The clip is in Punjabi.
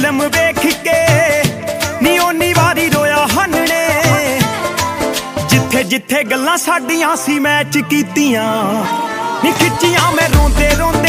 ਫਿਲਮ ਵੇਖ ਕੇ ਨੀ ਓਨੀ ਵਾਰੀ ਰੋਇਆ ਹਨਣੇ ਜਿੱਥੇ ਜਿੱਥੇ ਗੱਲਾਂ ਸਾਡੀਆਂ ਸੀ ਮੈਚ ਕੀਤੀਆਂ ਨੀ ਖਿੱਚੀਆਂ ਮੈਂ ਰੋਂਦੇ ਰੋਂਦੇ